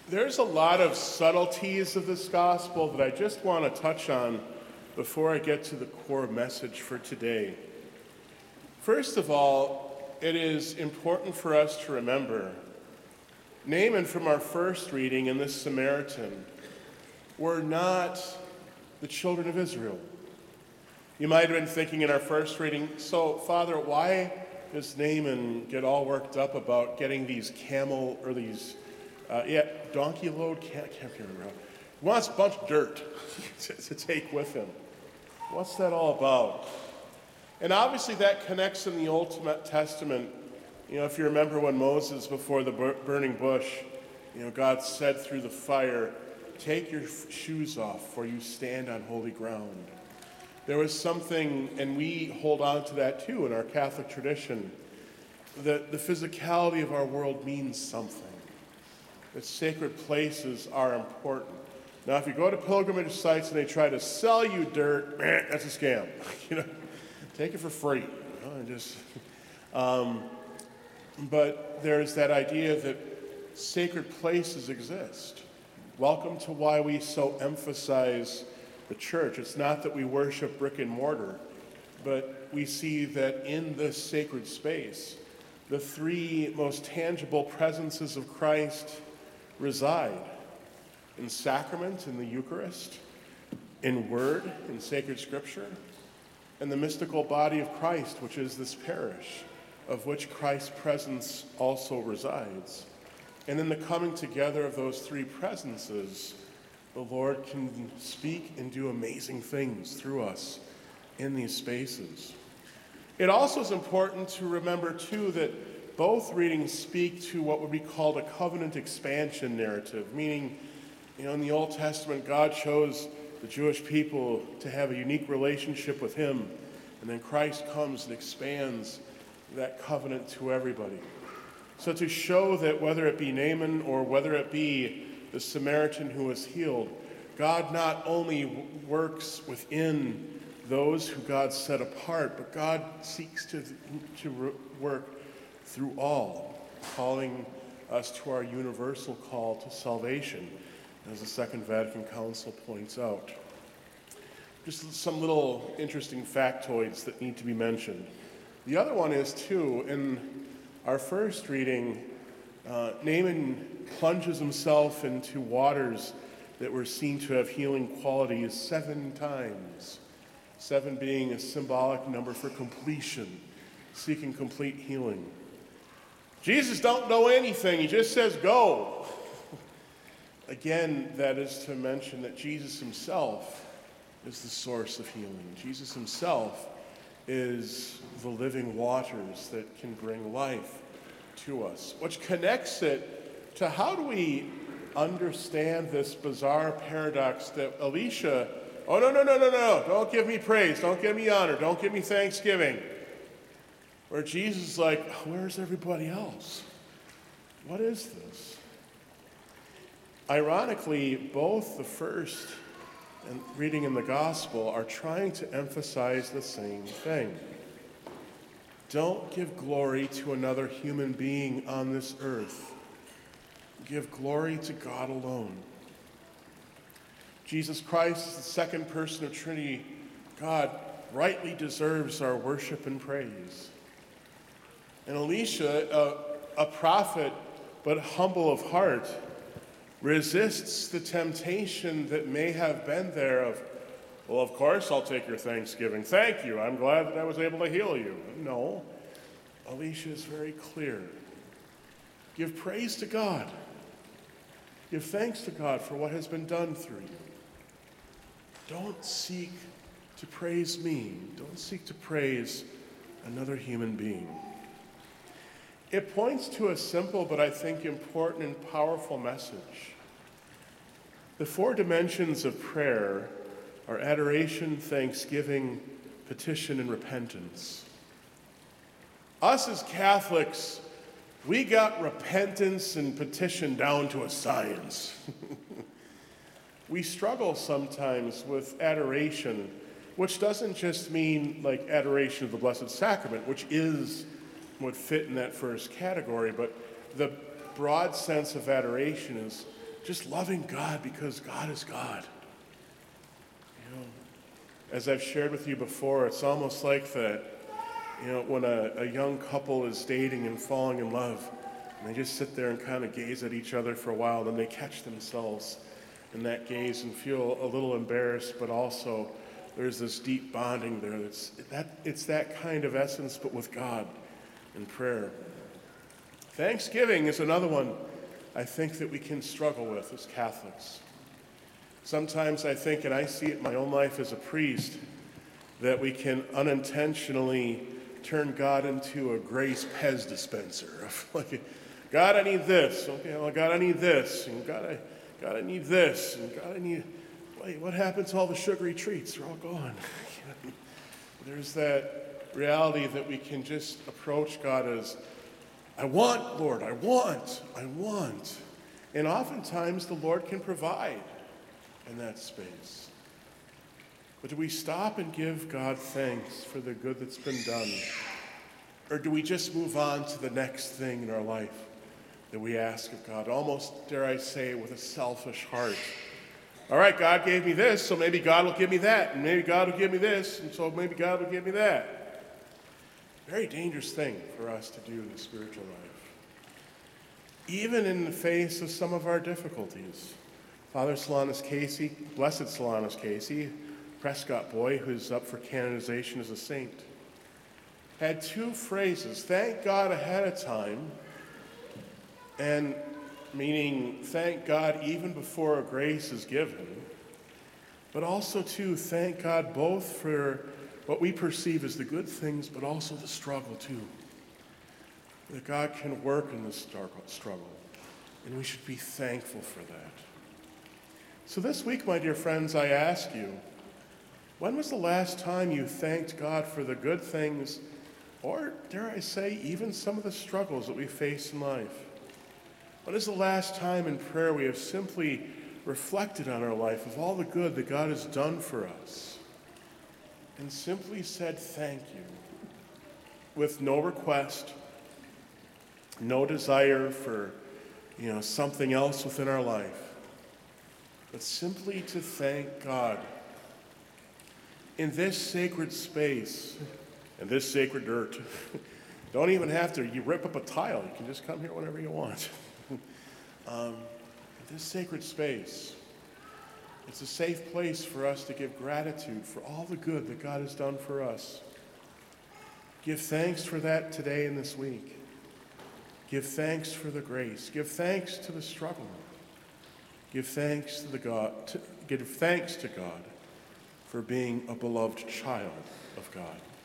There's a lot of subtleties of this gospel that I just want to touch on before I get to the core message for today. First of all, it is important for us to remember Naaman from our first reading and this Samaritan were not the children of Israel. You might have been thinking in our first reading, so Father, why does Naaman get all worked up about getting these donkey load, can't remember. He wants a bunch of dirt to take with him. What's that all about? And obviously that connects in the Old Testament. You know, if you remember when Moses, before the burning bush, God said through the fire, take your shoes off, for you stand on holy ground. There was something, and we hold on to that too in our Catholic tradition, that the physicality of our world means something. That sacred places are important. Now, if you go to pilgrimage sites and they try to sell you dirt, that's a scam. Take it for free. But there's that idea that sacred places exist. Welcome to why we so emphasize the church. It's not that we worship brick and mortar, but we see that in this sacred space, the three most tangible presences of Christ reside: in sacrament, in the Eucharist, in word, in sacred scripture, and the mystical body of Christ, which is this parish, of which Christ's presence also resides. And in the coming together of those three presences, the Lord can speak and do amazing things through us in these spaces. It also is important to remember, too, that both readings speak to what would be called a covenant expansion narrative, meaning, in the Old Testament, God chose the Jewish people to have a unique relationship with him, and then Christ comes and expands that covenant to everybody. So to show that whether it be Naaman or whether it be the Samaritan who was healed, God not only works within those who God set apart, but God seeks to work through all, calling us to our universal call to salvation, as the Second Vatican Council points out. Just some little interesting factoids that need to be mentioned. The other one is, too, in our first reading, Naaman plunges himself into waters that were seen to have healing qualities 7 times. 7 being a symbolic number for completion, seeking complete healing. Jesus don't know anything, he just says go. Again, that is to mention that Jesus himself is the source of healing. Jesus himself is the living waters that can bring life to us, which connects it to how do we understand this bizarre paradox that Elisha, oh, no, don't give me praise, don't give me honor, don't give me thanksgiving. Where Jesus is like, where's everybody else? What is this? Ironically, both the first and reading in the gospel are trying to emphasize the same thing. Don't give glory to another human being on this earth. Give glory to God alone. Jesus Christ is the second person of Trinity. God rightly deserves our worship and praise. And Elisha, a prophet but humble of heart, resists the temptation that may have been there of, well, of course I'll take your thanksgiving. Thank you. I'm glad that I was able to heal you. No. Elisha is very clear. Give praise to God. Give thanks to God for what has been done through you. Don't seek to praise me. Don't seek to praise another human being. It points to a simple but I think important and powerful message. The 4 dimensions of prayer are adoration, thanksgiving, petition, and repentance. Us as Catholics, we got repentance and petition down to a science. We struggle sometimes with adoration, which doesn't just mean like adoration of the Blessed Sacrament, which would fit in that first category, but the broad sense of adoration is just loving God because God is God. As I've shared with you before, it's almost like that, when a young couple is dating and falling in love, and they just sit there and kind of gaze at each other for a while, then they catch themselves in that gaze and feel a little embarrassed, but also there's this deep bonding there. It's that kind of essence, but with God in prayer. Thanksgiving is another one I think that we can struggle with as Catholics. Sometimes I think, and I see it in my own life as a priest, that we can unintentionally turn God into a grace Pez dispenser. Of like, God, I need this. Okay, well, God, I need this. And God, I need this. And God, I need... Wait, what happened to all the sugary treats? They're all gone. There's that reality that we can just approach God as, I want, Lord, I want. And oftentimes the Lord can provide in that space. But do we stop and give God thanks for the good that's been done? Or do we just move on to the next thing in our life that we ask of God, almost, dare I say, with a selfish heart? All right, God gave me this, so maybe God will give me that, and maybe God will give me this, and so maybe God will give me that. Very dangerous thing for us to do in the spiritual life. Even in the face of some of our difficulties. Father Solanus Casey, Blessed Solanus Casey, Prescott boy who's up for canonization as a saint, had two phrases: thank God ahead of time, and meaning thank God even before a grace is given, but also too thank God both for what we perceive as the good things, but also the struggle too. That God can work in this struggle, and we should be thankful for that. So this week, my dear friends, I ask you, when was the last time you thanked God for the good things, or dare I say, even some of the struggles that we face in life? When is the last time in prayer we have simply reflected on our life of all the good that God has done for us and simply said thank you with no request, no desire for, something else within our life, but simply to thank God in this sacred space, in this sacred dirt. Don't even have to, you rip up a tile. You can just come here whenever you want. This sacred space, it's a safe place for us to give gratitude for all the good that God has done for us. Give thanks for that today and this week. Give thanks for the grace. Give thanks to the struggle. Give thanks to God for being a beloved child of God.